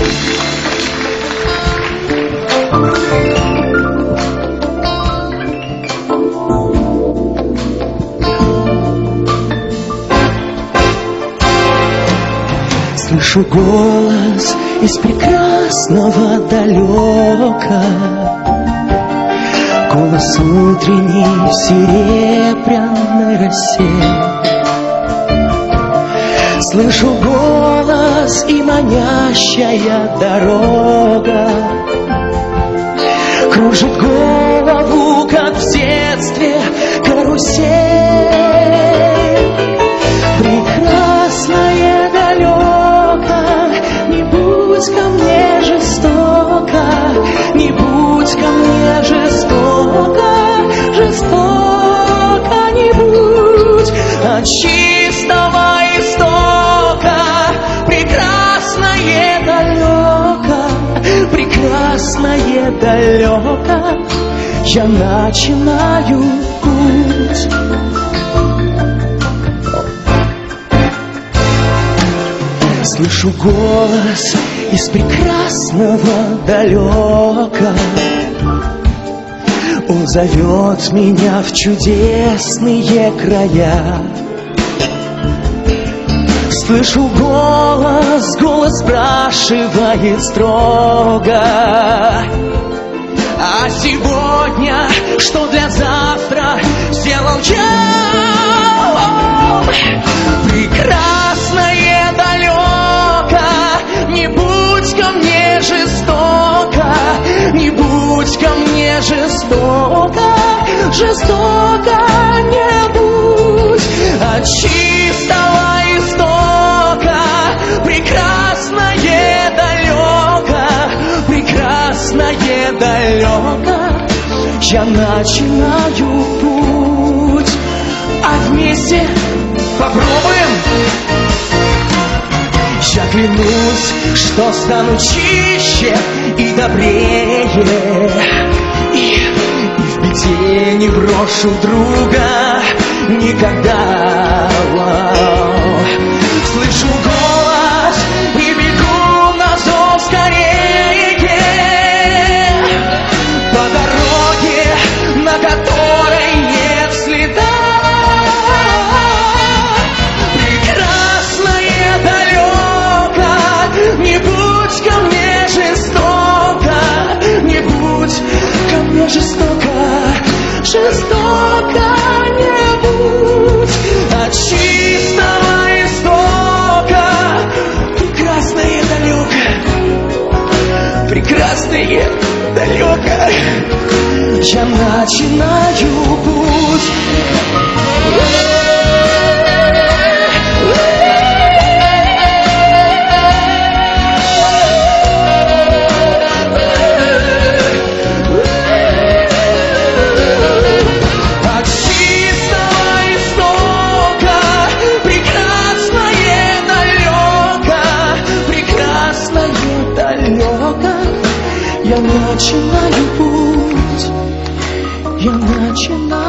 Слышу голос из прекрасного далека, голос утренней в серебряной росе. Слышу голос и манящая дорога кружит голову, как в детстве карусель. Прекрасное далеко, не будь ко мне жестоко, не будь ко мне жестоко, жестоко не будь, от чистого истока. Прекрасное далеко, прекрасное далеко, я начинаю путь. Слышу голос из прекрасного далека, он зовет меня в чудесные края. Слышу голос, голос спрашивает строго: а сегодня что для завтра сделал я? Прекрасное далеко, не будь ко мне жестоко, не будь ко мне жестоко, жестоко не будь, от чистого истока. Прекрасное далеко, прекрасное далеко, я начинаю путь. А вместе попробуем? Я клянусь, что стану чище и добрее, и в беде не брошу друга никогда. Слышу голос и бегу на зов скорее по дороге, на которой нет следа. Прекрасное далеко, не будь ко мне жестоко, не будь ко мне жестоко, жестоко не будь, от чистого истока. Прекрасное далеко, прекрасное далеко, я начинаю путь. От чистого истока, прекрасное далеко, прекрасное далеко, я начинаю путь, я начинаю.